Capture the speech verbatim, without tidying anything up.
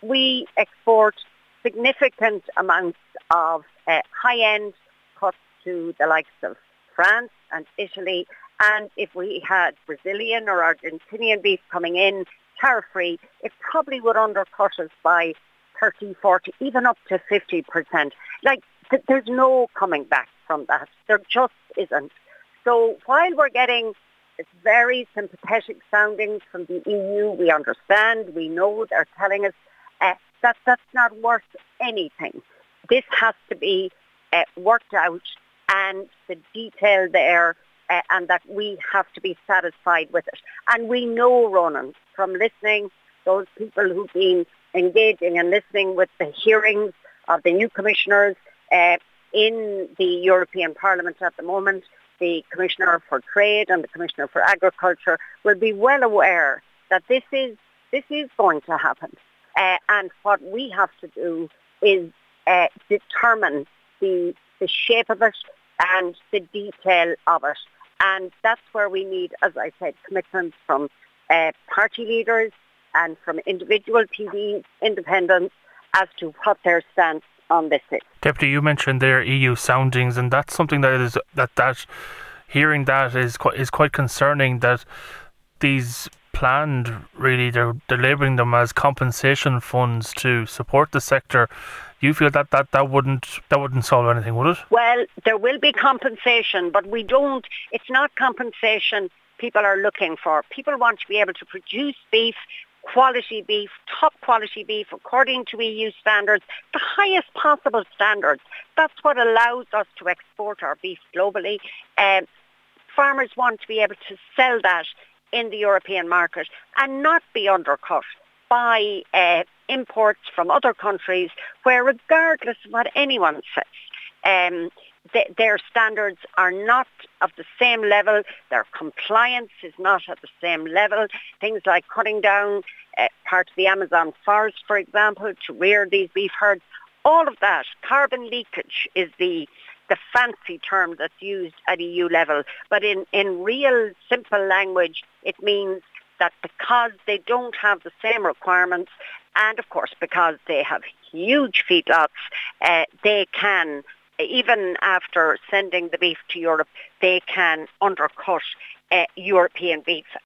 we export significant amounts of uh, high-end cuts to the likes of France and Italy, and if we had Brazilian or Argentinian beef coming in tariff-free, it probably would undercut us by thirty, forty, even up to fifty percent. Like, th- there's no coming back from that. There just isn't. So while we're getting very sympathetic soundings from the E U, we understand, we know they're telling us uh, that that's not worth anything. This has to be uh, worked out, and the detail there, uh, and that we have to be satisfied with it. And we know, Ronan, from listening, those people who've been engaging and listening with the hearings of the new commissioners uh, in the European Parliament at the moment, the Commissioner for Trade and the Commissioner for Agriculture will be well aware that this is this is going to happen. Uh, and what we have to do is uh, determine the the shape of it and the detail of it. And that's where we need, as I said, commitments from uh, party leaders and from individual P Ds, independents, as to what their stance on this is. Deputy, you mentioned their E U soundings, and that's something that is that that hearing that is quite is quite concerning. That these planned, really, they're they're labelling them as compensation funds to support the sector. You feel that, that that wouldn't that wouldn't solve anything, would it? Well, there will be compensation, but we don't. It's not compensation people are looking for. People want to be able to produce beef, quality beef, top quality beef, according to E U standards, the highest possible standards. That's what allows us to export our beef globally. Um, farmers want to be able to sell that in the European market and not be undercut by uh, imports from other countries where, regardless of what anyone says, um, th- their standards are not of the same level, their compliance is not at the same level. Things like cutting down uh, part of the Amazon forest, for example, to rear these beef herds, all of that, carbon leakage is the the fancy term that's used at E U level. But in, in real simple language, it means that because they don't have the same requirements, and of course because they have huge feedlots, uh, they can, even after sending the beef to Europe, they can undercut uh, European beef.